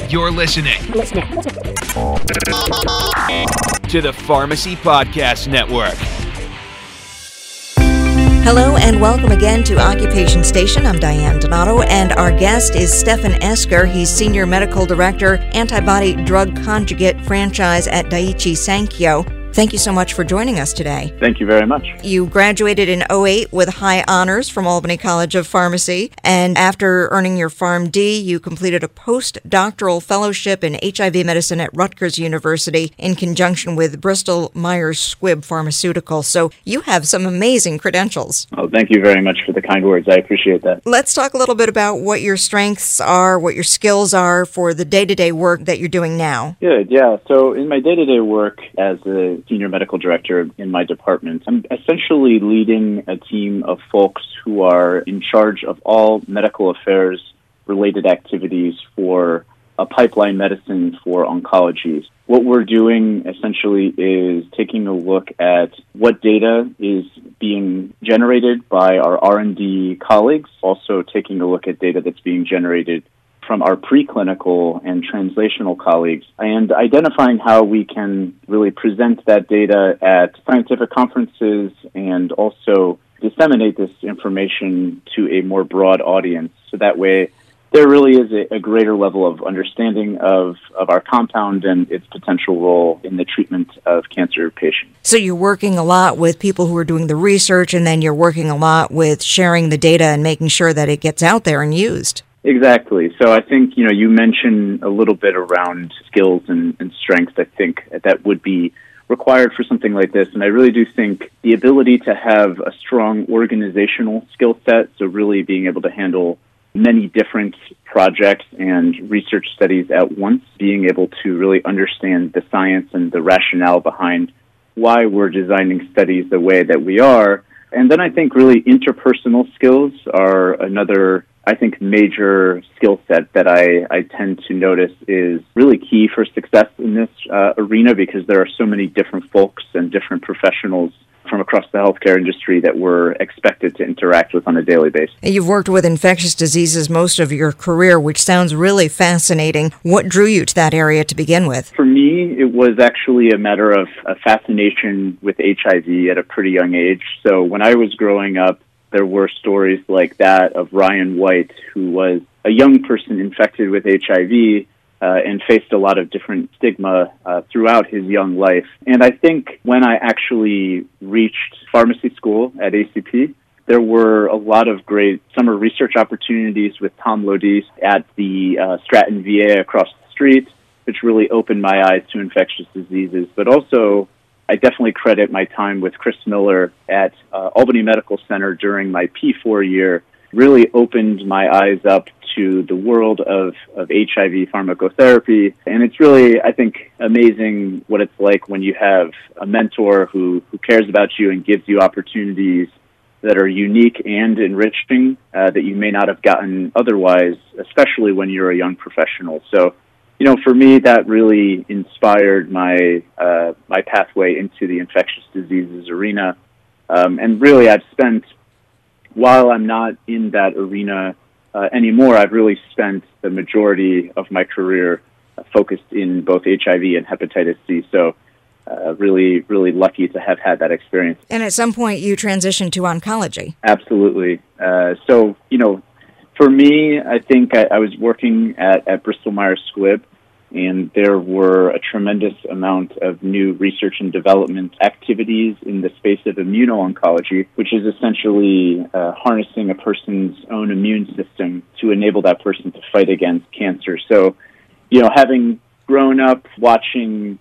You're listening to the Pharmacy Podcast Network. Hello and welcome again to Occupation Station. I'm Diane Donato, and our guest is Stefan Esker. He's Senior Medical Director, Antibody Drug Conjugate Franchise at Daiichi Sankyo. Thank you so much for joining us today. Thank you very much. You graduated in 2008 with high honors from Albany College of Pharmacy, and after earning your PharmD, you completed a postdoctoral fellowship in HIV medicine at Rutgers University in conjunction with Bristol Myers Squibb Pharmaceuticals. So you have some amazing credentials. Oh, thank you very much for the kind words. I appreciate that. Let's talk a little bit about what your strengths are, what your skills are for the day-to-day work that you're doing now. Good, yeah. So in my day-to-day work as a senior medical director in my department, I'm essentially leading a team of folks who are in charge of all medical affairs related activities for a pipeline medicine for oncology. What we're doing essentially is taking a look at what data is being generated by our R&D colleagues, also taking a look at data that's being generated from our preclinical and translational colleagues, and identifying how we can really present that data at scientific conferences and also disseminate this information to a more broad audience. So that way, there really is a greater level of understanding of our compound and its potential role in the treatment of cancer patients. So you're working a lot with people who are doing the research, and then you're working a lot with sharing the data and making sure that it gets out there and used. Exactly. So I think, you mentioned a little bit around skills and strengths. I think that would be required for something like this. And I really do think the ability to have a strong organizational skill set, so really being able to handle many different projects and research studies at once, being able to really understand the science and the rationale behind why we're designing studies the way that we are. And then I think really interpersonal skills are another, major skill set that I tend to notice is really key for success in this arena, because there are so many different folks and different professionals from across the healthcare industry that we're expected to interact with on a daily basis. You've worked with infectious diseases most of your career, which sounds really fascinating. What drew you to that area to begin with? For me, it was actually a matter of a fascination with HIV at a pretty young age. So when I was growing up, there were stories like that of Ryan White, who was a young person infected with HIV and faced a lot of different stigma throughout his young life. And I think when I actually reached pharmacy school at ACP, there were a lot of great summer research opportunities with Tom Lodis at the Stratton VA across the street, which really opened my eyes to infectious diseases. But also, I definitely credit my time with Chris Miller at Albany Medical Center during my P4 year, really opened my eyes up to the world of HIV pharmacotherapy. And it's really, I think, amazing what it's like when you have a mentor who cares about you and gives you opportunities that are unique and enriching that you may not have gotten otherwise, especially when you're a young professional. So, for me, that really inspired my my pathway into the infectious diseases arena. And really, I've spent, while I'm not in that arena anymore, I've really spent the majority of my career focused in both HIV and hepatitis C. So really, really lucky to have had that experience. And at some point, you transitioned to oncology. Absolutely. So, for me, I think I was working at Bristol Myers Squibb, and there were a tremendous amount of new research and development activities in the space of immuno-oncology, which is essentially harnessing a person's own immune system to enable that person to fight against cancer. So, having grown up watching,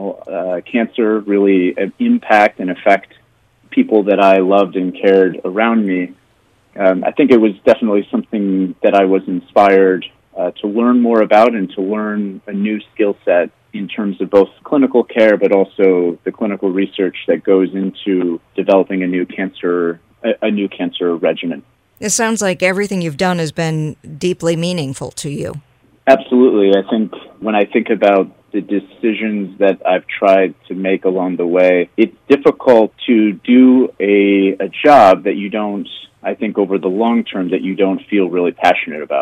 cancer really impact and affect people that I loved and cared around me, I think it was definitely something that I was inspired to learn more about and to learn a new skill set in terms of both clinical care, but also the clinical research that goes into developing a new cancer regimen. It sounds like everything you've done has been deeply meaningful to you. Absolutely. I think when I think about the decisions that I've tried to make along the way, it's difficult to do a job that you don't, I think over the long term, that you don't feel really passionate about.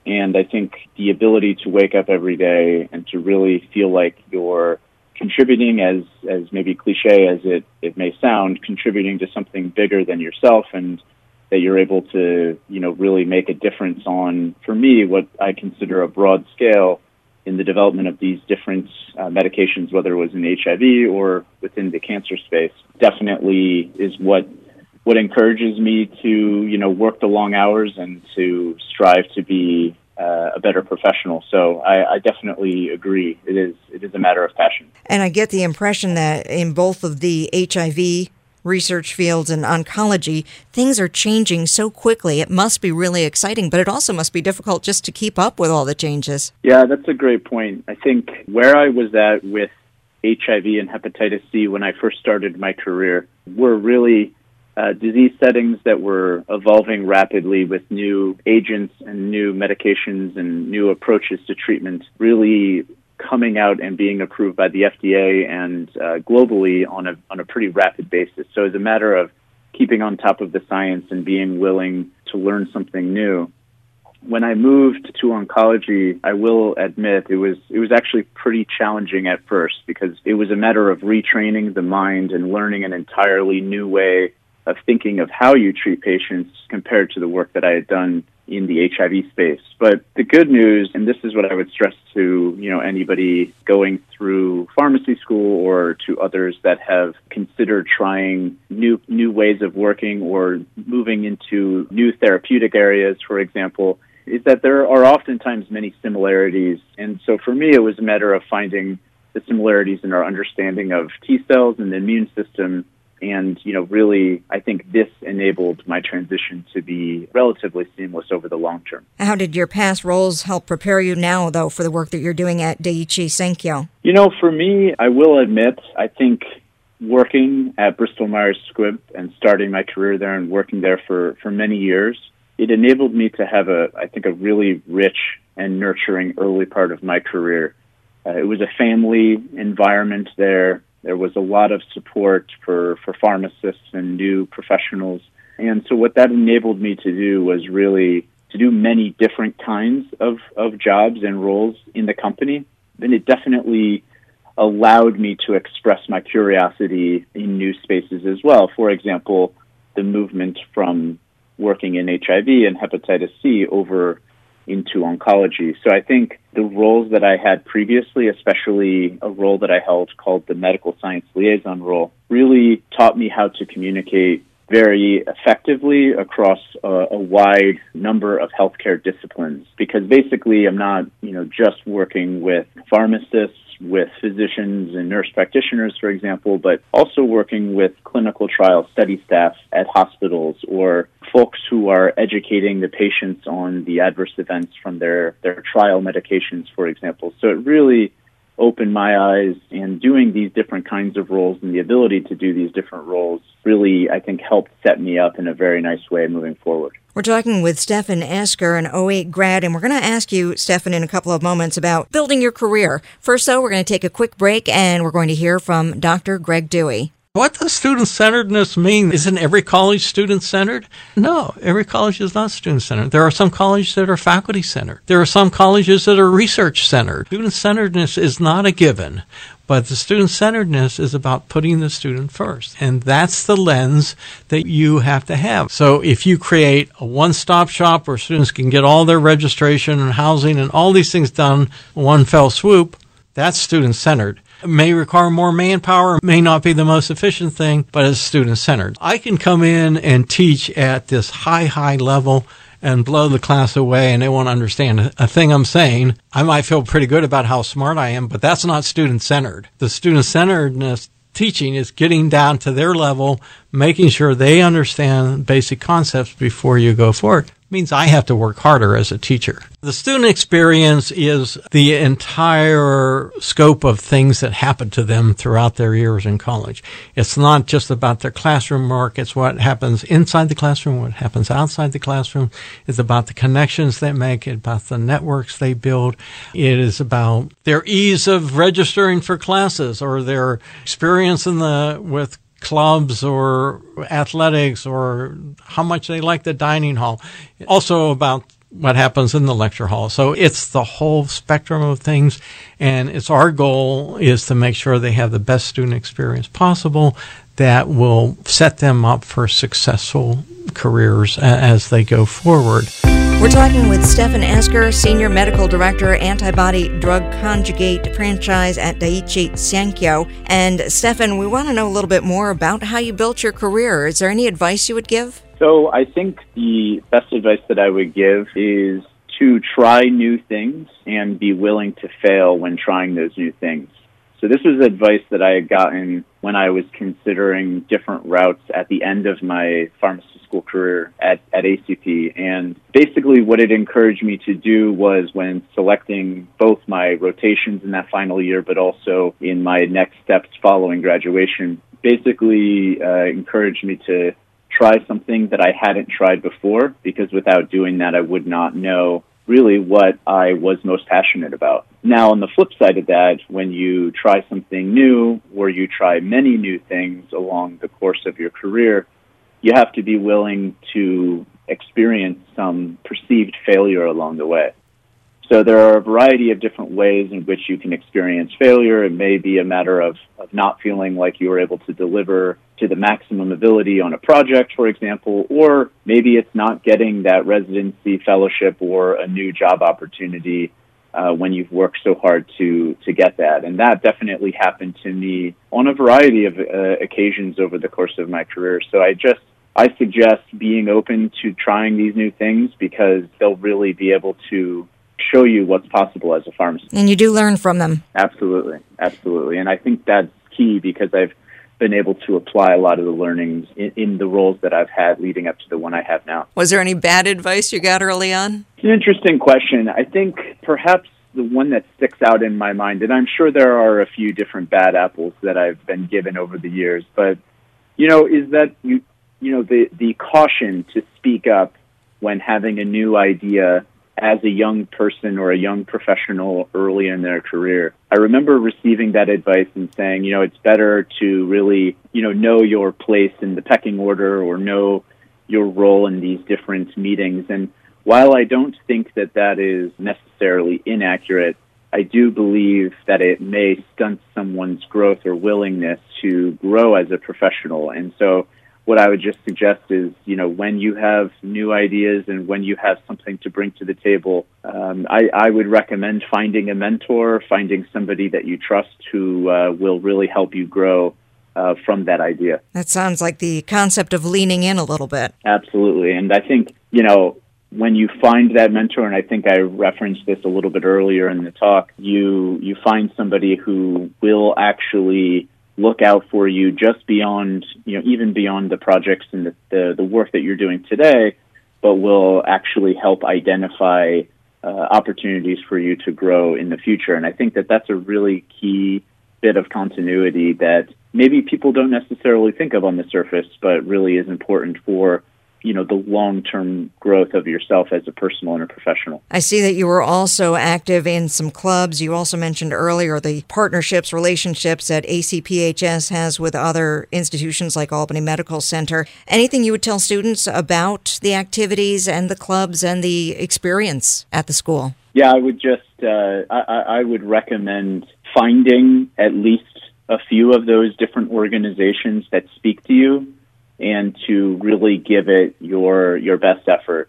And I think the ability to wake up every day and to really feel like you're contributing, as maybe cliche as it may sound, contributing to something bigger than yourself, and that you're able to, really make a difference on, for me, what I consider a broad scale in the development of these different medications, whether it was in HIV or within the cancer space, definitely is what encourages me to, work the long hours and to strive to be a better professional. So I definitely agree. It is a matter of passion. And I get the impression that in both of the HIV research fields and oncology, things are changing so quickly. It must be really exciting, but it also must be difficult just to keep up with all the changes. Yeah, that's a great point. I think where I was at with HIV and hepatitis C when I first started my career were really disease settings that were evolving rapidly with new agents and new medications and new approaches to treatment really coming out and being approved by the FDA and globally on a pretty rapid basis. So it's a matter of keeping on top of the science and being willing to learn something new. When I moved to oncology, I will admit it was actually pretty challenging at first because it was a matter of retraining the mind and learning an entirely new way of thinking of how you treat patients compared to the work that I had done in the HIV space. But the good news, and this is what I would stress to, anybody going through pharmacy school or to others that have considered trying new ways of working or moving into new therapeutic areas, for example, is that there are oftentimes many similarities. And so for me, it was a matter of finding the similarities in our understanding of T cells and the immune system. And, really, I think this enabled my transition to be relatively seamless over the long term. How did your past roles help prepare you now, though, for the work that you're doing at Daiichi Sankyo? For me, I will admit, I think working at Bristol Myers Squibb and starting my career there and working there for many years, it enabled me to have a really rich and nurturing early part of my career. It was a family environment there. There was a lot of support for pharmacists and new professionals. And so what that enabled me to do was really to do many different kinds of jobs and roles in the company. And it definitely allowed me to express my curiosity in new spaces as well. For example, the movement from working in HIV and hepatitis C over into oncology. So I think the roles that I had previously, especially a role that I held called the medical science liaison role, really taught me how to communicate very effectively across a wide number of healthcare disciplines. Because basically I'm not, just working with pharmacists, with physicians and nurse practitioners, for example, but also working with clinical trial study staff at hospitals or folks who are educating the patients on the adverse events from their trial medications, for example. So it really opened my eyes, and doing these different kinds of roles and the ability to do these different roles really, I think, helped set me up in a very nice way moving forward. We're talking with Stefan Esker, an 08 grad, and we're going to ask you, Stefan, in a couple of moments about building your career. First, though, we're going to take a quick break, and we're going to hear from Dr. Greg Dewey. What does student-centeredness mean? Isn't every college student-centered? No, every college is not student-centered. There are some colleges that are faculty-centered. There are some colleges that are research-centered. Student-centeredness is not a given, but the student-centeredness is about putting the student first. And that's the lens that you have to have. So if you create a one-stop shop where students can get all their registration and housing and all these things done in one fell swoop, that's student-centered. It may require more manpower, may not be the most efficient thing, but it's student-centered. I can come in and teach at this high level and blow the class away, and they won't understand a thing I'm saying. I might feel pretty good about how smart I am, but that's not student-centered. The student-centeredness teaching is getting down to their level, making sure they understand basic concepts before you go forward. Means I have to work harder as a teacher. The student experience is the entire scope of things that happen to them throughout their years in college. It's not just about their classroom work. It's what happens inside the classroom, what happens outside the classroom. It's about the connections they make, it's about the networks they build. It is about their ease of registering for classes or their experience with clubs or athletics or how much they like the dining hall. Also about what happens in the lecture hall. So it's the whole spectrum of things, and it's our goal is to make sure they have the best student experience possible that will set them up for successful careers as they go forward. We're talking with Stefan Esker, Senior Medical Director, Antibody Drug Conjugate Franchise at Daiichi Sankyo. And Stefan, we want to know a little bit more about how you built your career. Is there any advice you would give? So I think the best advice that I would give is to try new things and be willing to fail when trying those new things. So this was advice that I had gotten when I was considering different routes at the end of my pharmacy school career at ACP. And basically what it encouraged me to do was, when selecting both my rotations in that final year, but also in my next steps following graduation, basically encouraged me to try something that I hadn't tried before, because without doing that, I would not know really what I was most passionate about. Now, on the flip side of that, when you try something new, or you try many new things along the course of your career, you have to be willing to experience some perceived failure along the way. So there are a variety of different ways in which you can experience failure. It may be a matter of not feeling like you were able to deliver to the maximum ability on a project, for example, or maybe it's not getting that residency fellowship or a new job opportunity when you've worked so hard to get that. And that definitely happened to me on a variety of occasions over the course of my career. So I suggest being open to trying these new things, because they'll really be able to show you what's possible as a pharmacist. And you do learn from them. Absolutely. And I think that's key, because I've been able to apply a lot of the learnings in the roles that I've had leading up to the one I have now. Was there any bad advice you got early on? It's an interesting question. I think perhaps the one that sticks out in my mind, and I'm sure there are a few different bad apples that I've been given over the years, but, is that the caution to speak up when having a new idea as a young person or a young professional early in their career. I remember receiving that advice and saying, it's better to really, know your place in the pecking order, or know your role in these different meetings. And while I don't think that is necessarily inaccurate, I do believe that it may stunt someone's growth or willingness to grow as a professional. And so what I would just suggest is, when you have new ideas and when you have something to bring to the table, I would recommend finding a mentor, finding somebody that you trust who will really help you grow from that idea. That sounds like the concept of leaning in a little bit. Absolutely. And I think, when you find that mentor, and I think I referenced this a little bit earlier in the talk, you find somebody who will actually look out for you just beyond, even beyond the projects and the work that you're doing today, but will actually help identify opportunities for you to grow in the future. And I think that's a really key bit of continuity that maybe people don't necessarily think of on the surface, but really is important for the long-term growth of yourself as a personal and a professional. I see that you were also active in some clubs. You also mentioned earlier the partnerships, relationships that ACPHS has with other institutions like Albany Medical Center. Anything you would tell students about the activities and the clubs and the experience at the school? Yeah, I would just, I would recommend finding at least a few of those different organizations that speak to you, and to really give it your best effort.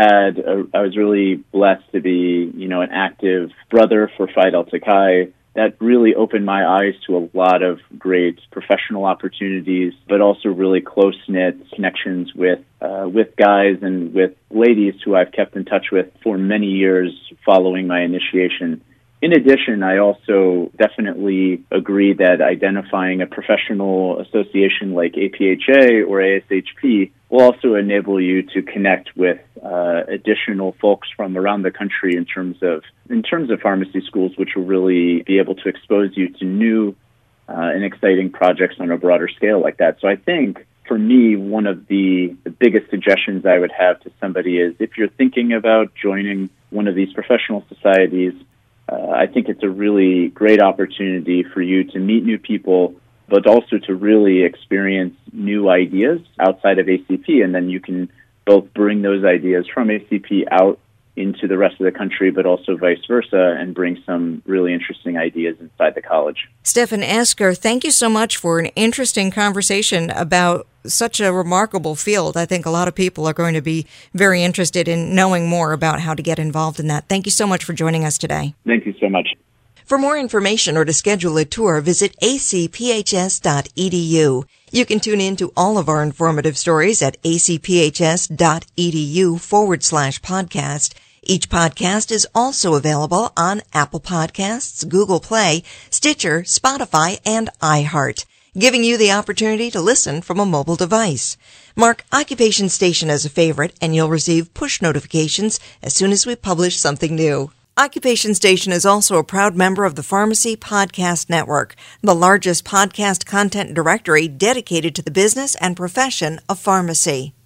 I was really blessed to be, an active brother for Phi Delta Chi. That really opened my eyes to a lot of great professional opportunities, but also really close-knit connections with guys and with ladies who I've kept in touch with for many years following my initiation. In addition, I also definitely agree that identifying a professional association like APHA or ASHP will also enable you to connect with additional folks from around the country in terms of pharmacy schools, which will really be able to expose you to new and exciting projects on a broader scale like that. So I think, for me, one of the biggest suggestions I would have to somebody is, if you're thinking about joining one of these professional societies, I think it's a really great opportunity for you to meet new people, but also to really experience new ideas outside of ACP. And then you can both bring those ideas from ACP out into the rest of the country, but also vice versa, and bring some really interesting ideas inside the college. Stefan Esker, thank you so much for an interesting conversation about such a remarkable field. I think a lot of people are going to be very interested in knowing more about how to get involved in that. Thank you so much for joining us today. Thank you so much. For more information or to schedule a tour, visit acphs.edu. You can tune in to all of our informative stories at acphs.edu/podcast. Each podcast is also available on Apple Podcasts, Google Play, Stitcher, Spotify, and iHeart, giving you the opportunity to listen from a mobile device. Mark Occupation Station as a favorite, and you'll receive push notifications as soon as we publish something new. Occupation Station is also a proud member of the Pharmacy Podcast Network, the largest podcast content directory dedicated to the business and profession of pharmacy.